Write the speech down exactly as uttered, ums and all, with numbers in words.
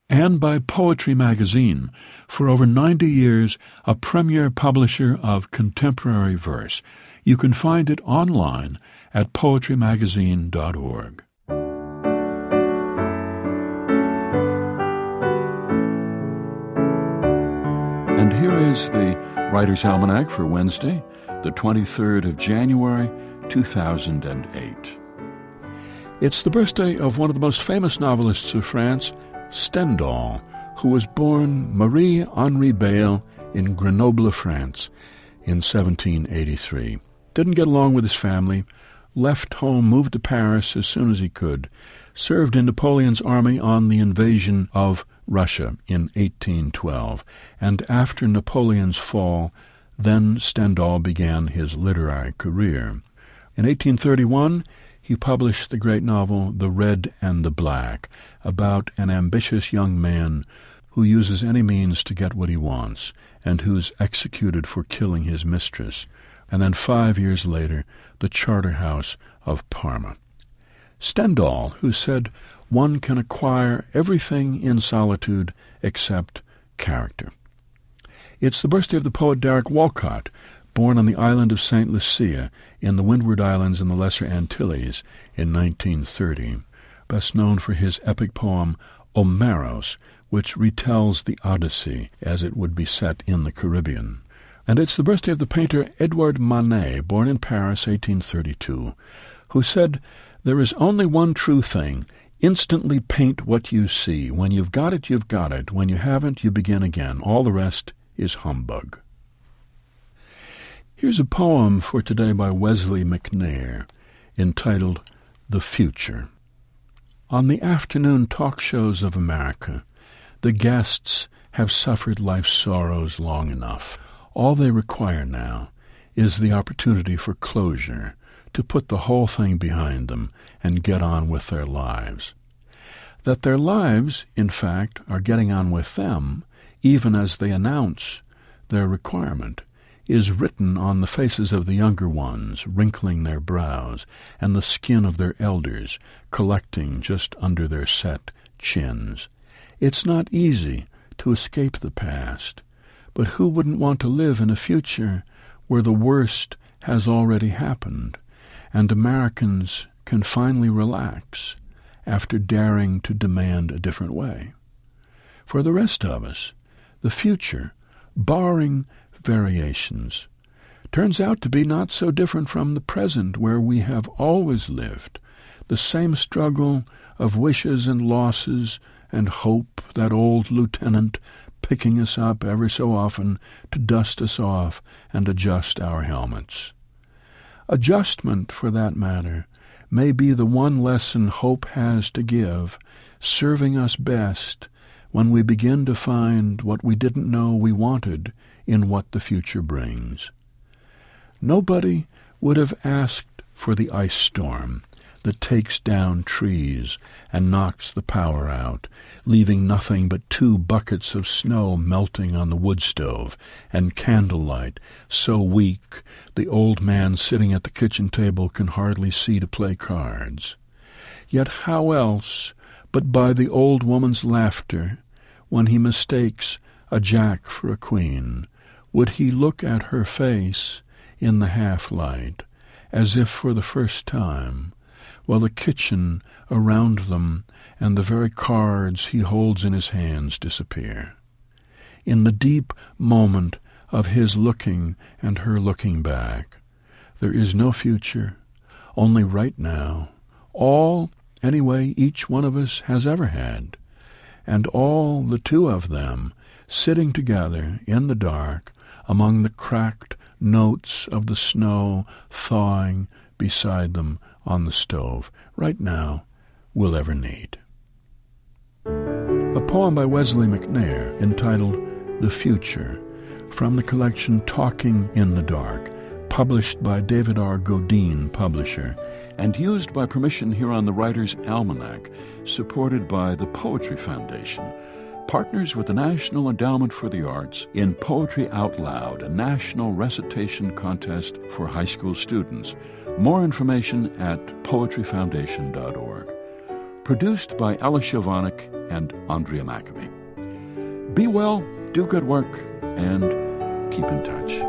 and by Poetry Magazine, for over ninety years a premier publisher of contemporary verse. You can find it online at poetry magazine dot org. And here is the Writer's Almanac for Wednesday, the twenty-third of January, two thousand eight. It's the birthday of one of the most famous novelists of France, Stendhal, who was born Marie-Henri Beyle in Grenoble, France, in seventeen eighty-three. Didn't get along with his family, left home, moved to Paris as soon as he could, served in Napoleon's army on the invasion of Russia in eighteen twelve, and after Napoleon's fall, then Stendhal began his literary career. In eighteen thirty-one, he published the great novel The Red and the Black, about an ambitious young man who uses any means to get what he wants, and who's executed for killing his mistress. And then five years later, The Charterhouse of Parma. Stendhal, who said one can acquire everything in solitude except character. It's the birthday of the poet Derek Walcott, born on the island of Saint Lucia in the Windward Islands in the Lesser Antilles in nineteen thirty, best known for his epic poem Omeros, which retells the Odyssey as it would be set in the Caribbean. And it's the birthday of the painter Edouard Manet, born in Paris, eighteen thirty-two, who said, "There is only one true thing. Instantly paint what you see. When you've got it, you've got it. When you haven't, you begin again. All the rest is humbug." Here's a poem for today by Wesley McNair, entitled The Future. On the afternoon talk shows of America, the guests have suffered life's sorrows long enough. All they require now is the opportunity for closure, to put the whole thing behind them and get on with their lives. That their lives, in fact, are getting on with them, even as they announce their requirement, is written on the faces of the younger ones, wrinkling their brows, and the skin of their elders collecting just under their set chins. It's not easy to escape the past, but who wouldn't want to live in a future where the worst has already happened, and Americans can finally relax after daring to demand a different way? For the rest of us, the future, barring variations, turns out to be not so different from the present, where we have always lived, the same struggle of wishes and losses and hope, that old lieutenant picking us up ever so often to dust us off and adjust our helmets. Adjustment, for that matter, may be the one lesson hope has to give, serving us best when we begin to find what we didn't know we wanted in what the future brings. Nobody would have asked for the ice storm that takes down trees and knocks the power out, leaving nothing but two buckets of snow melting on the wood stove, and candlelight so weak the old man sitting at the kitchen table can hardly see to play cards. Yet how else but by the old woman's laughter, when he mistakes a jack for a queen, would he look at her face in the half-light, as if for the first time, while the kitchen around them and the very cards he holds in his hands disappear. In the deep moment of his looking and her looking back, there is no future, only right now, all, anyway, each one of us has ever had, and all the two of them sitting together in the dark among the cracked notes of the snow thawing beside them on the stove, right now, will ever need. A poem by Wesley McNair entitled The Future, from the collection Talking in the Dark, published by David R. Godine, publisher, and used by permission here on the Writer's Almanac, supported by the Poetry Foundation, partners with the National Endowment for the Arts in Poetry Out Loud, a national recitation contest for high school students. More information at poetry foundation dot org. produced by Ella Shovanik and Andrea McAfee. Be well, do good work, and keep in touch.